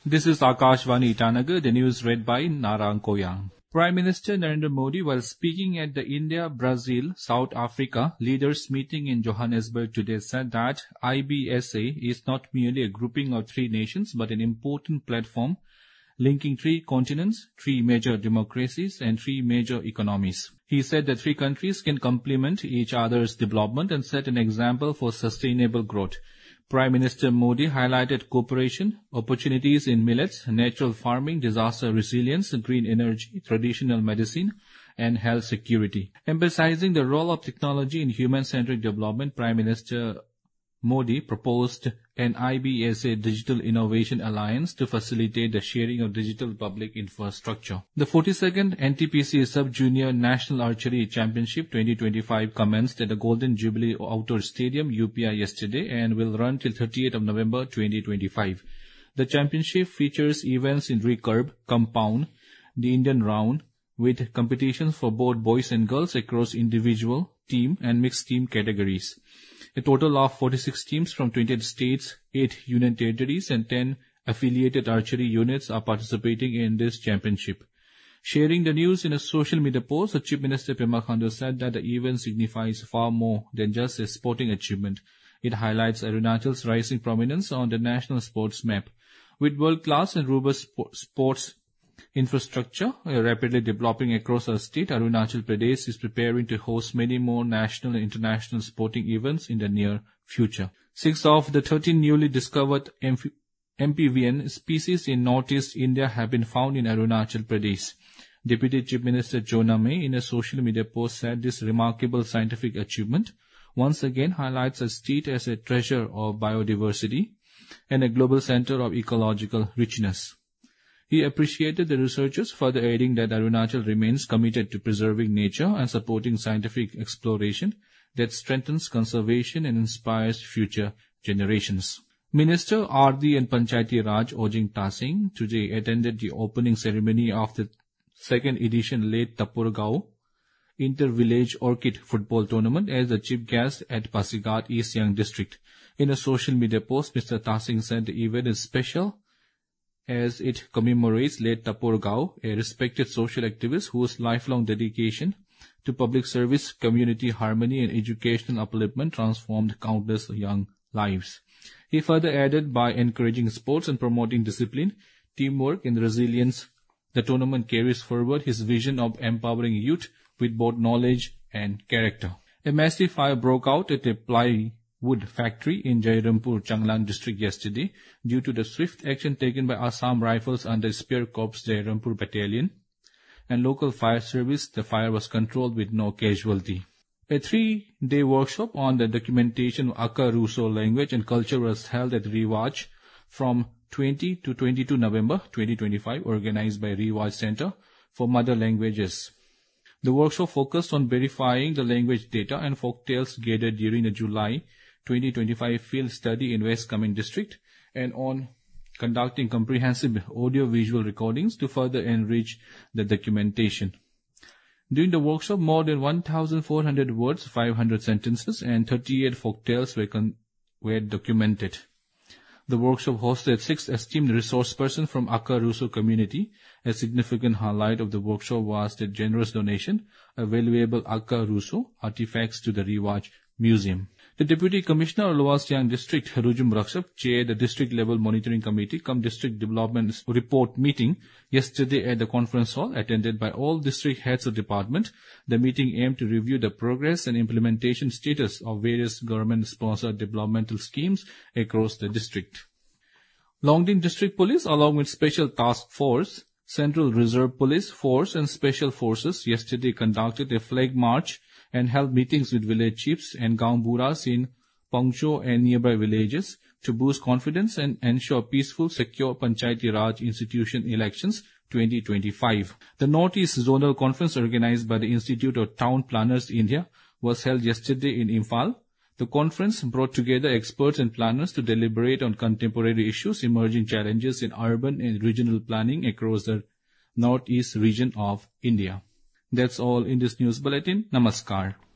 This is Akashvani Itanagar, the news read by Narang Koyang. Prime Minister Narendra Modi, while speaking at the India, Brazil, South Africa leaders meeting in Johannesburg today, said that IBSA is not merely a grouping of three nations but an important platform linking three continents, three major democracies and three major economies. He said that three countries can complement each other's development and set an example for sustainable growth. Prime Minister Modi highlighted cooperation, opportunities in millets, natural farming, disaster resilience, green energy, traditional medicine, and health security. Emphasizing the role of technology in human-centric development, Prime Minister Modi proposed an IBSA Digital Innovation Alliance to facilitate the sharing of digital public infrastructure. The 42nd NTPC Sub-Junior National Archery Championship 2025 commenced at the Golden Jubilee Outdoor Stadium, UPI, yesterday and will run till 30th of November 2025. The championship features events in recurve, compound, the Indian round, with competitions for both boys and girls across individual, team and mixed team categories. A total of 46 teams from 28 states, 8 union territories and 10 affiliated archery units are participating in this championship. Sharing the news in a social media post, the Chief Minister Pema Khandu said that the event signifies far more than just a sporting achievement. It highlights Arunachal's rising prominence on the national sports map. With world-class and robust sports infrastructure rapidly developing across our state, Arunachal Pradesh is preparing to host many more national and international sporting events in the near future. 6 of the 13 newly discovered MPVN species in northeast India have been found in Arunachal Pradesh. Deputy Chief Minister Jona May, in a social media post, said this remarkable scientific achievement once again highlights our state as a treasure of biodiversity and a global center of ecological richness. He appreciated the researchers, further adding that Arunachal remains committed to preserving nature and supporting scientific exploration that strengthens conservation and inspires future generations. Minister RD and Panchayati Raj Ojing Tasing today attended the opening ceremony of the second edition Late Tapurgao Inter-Village Orchid Football Tournament as the chief guest at Pasigat, East Siang District. In a social media post, Mr. Tasing said the event is special as it commemorates late Tapur Gao, a respected social activist whose lifelong dedication to public service, community harmony and educational upliftment transformed countless young lives. He further added, by encouraging sports and promoting discipline, teamwork and resilience, the tournament carries forward his vision of empowering youth with both knowledge and character. A massive fire broke out at a plywood factory in Jairampur, Changlan district yesterday due to the swift action taken by Assam Rifles under Spear Corps Jairampur Battalion and local fire service. The fire was controlled with no casualty. A 3-day workshop on the documentation of Akka Russo language and culture was held at Rewaj from 20 to 22 November 2025, organized by Rewaj Center for Mother Languages. The workshop focused on verifying the language data and folktales gathered during the July 2025 field study in West Kamen district and on conducting comprehensive audio-visual recordings to further enrich the documentation. During the workshop, more than 1,400 words, 500 sentences and 38 folktales were documented. The workshop hosted 6 esteemed resource persons from Akka Russo community. A significant highlight of the workshop was the generous donation of valuable Akka Russo artifacts to the Rewaj Museum. The Deputy Commissioner of Lower Siang District, Rujum Rakshap, chaired the district-level monitoring committee cum district development report meeting yesterday at the conference hall, attended by all district heads of department. The meeting aimed to review the progress and implementation status of various government-sponsored developmental schemes across the district. Longding District Police, along with Special Task Force, Central Reserve Police Force and Special Forces, yesterday conducted a flag march and held meetings with village chiefs and Gaon Buras in Pangcho and nearby villages to boost confidence and ensure peaceful, secure Panchayati Raj institution elections 2025. The Northeast Zonal Conference, organized by the Institute of Town Planners India, was held yesterday in Imphal. The conference brought together experts and planners to deliberate on contemporary issues, emerging challenges in urban and regional planning across the Northeast region of India. That's all in this news bulletin. Namaskar.